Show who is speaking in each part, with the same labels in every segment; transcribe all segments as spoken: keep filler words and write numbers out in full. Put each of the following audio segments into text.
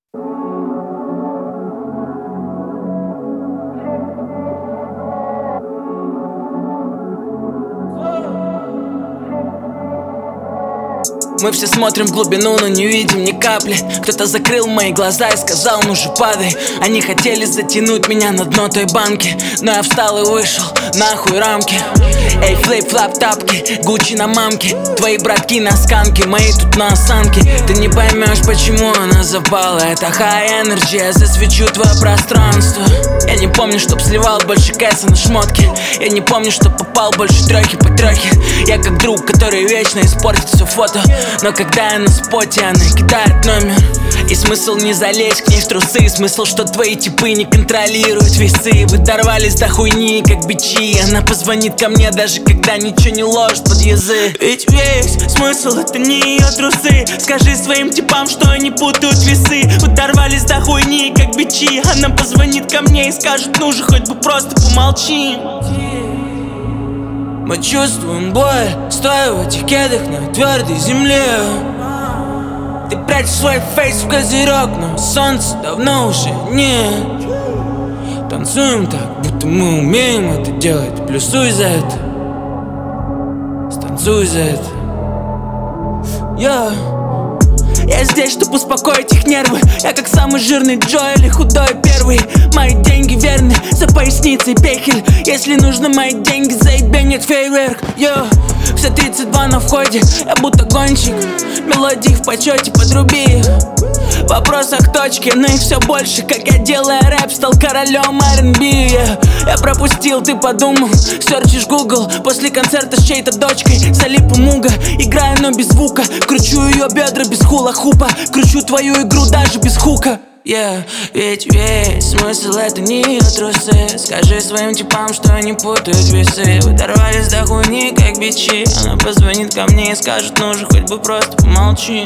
Speaker 1: Мы все смотрим в глубину, но не видим ни капли. Кто-то закрыл мои глаза и сказал: ну же падай. Они хотели затянуть меня на дно той банки, но я встал и вышел, нахуй рамки. Эй, флип-флап тапки, Гуччи на мамке. Твои братки на сканке, мои тут на осанке. Ты не поймешь, почему она запала. Это high energy, я засвечу твое пространство. Я не помню, чтоб сливал больше кэса на шмотки. Я не помню, чтоб попал больше трёхи по трёхе. Я как друг, который вечно испортит все фото, но когда я на споте, она кидает номер. И смысл не залезть к ней в трусы. Смысл, что твои типы не контролируют весы. Вы дорвались до хуйни, как бичи. Она позвонит ко мне, даже когда ничего не ложит под язык. Ведь весь смысл — это не ее трусы. Скажи своим типам, что они путают весы. Вы дорвались до хуйни, как бичи. Она позвонит ко мне и скажет: ну же, хоть бы просто помолчи. Мы чувствуем боль, стоя в этих кедах на твердой земле. Ты прячешь свой фейс в козерог, но солнца давно уже нет. Танцуем так, будто мы умеем это делать. Плюсуй за это, станцуй за это. Я Я здесь, чтобы успокоить их нервы. Я как самый жирный Джо или худой первый. Мои деньги верны, за поясницей пехель. Если нужно мои деньги, заебенит фейерверк. Йо, все тридцать два на входе, я будто гонщик. Мелодии в почете, подруби. В вопросах точки, но их все больше. Как я, делая рэп, стал королем ар энд би. yeah. Я пропустил, ты подумал, серчишь Google. После концерта с чьей-то дочкой залип у муга. Играю, но без звука, кручу ее бедра без хула-хупа. Кручу твою игру даже без хука. Yeah, ведь весь смысл — это не ее трусы. Скажи своим типам, что они путают весы. Вы дорвались до хуйни, как бичи. Она позвонит ко мне и скажет: ну же, хоть бы просто помолчи.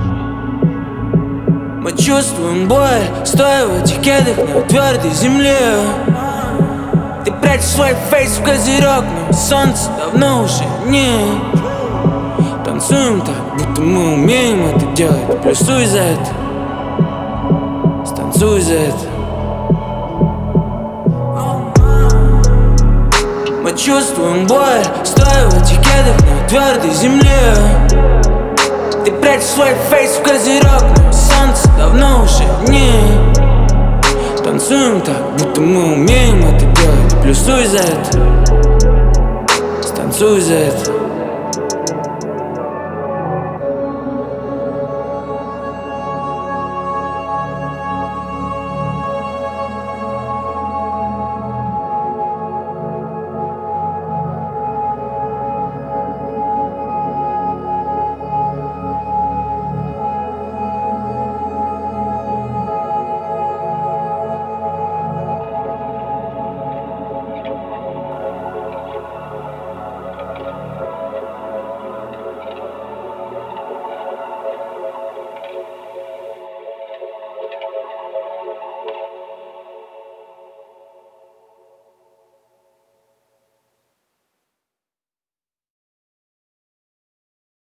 Speaker 1: Мы чувствуем боль, стоя в этих кедах на твердой земле. Ты прячешь свой фейс в козерог, но солнца давно уже нет. Танцуем так, будто мы умеем это делать. Плюсуй за это, станцуй за это. Мы чувствуем боль, стоя в этих кедах на твердой земле. Ты прячешь свой фейс в козерог, но солнца давно уже нет. Танцуем так, будто мы умеем это делать. Плюсуй за это, станцуй за это.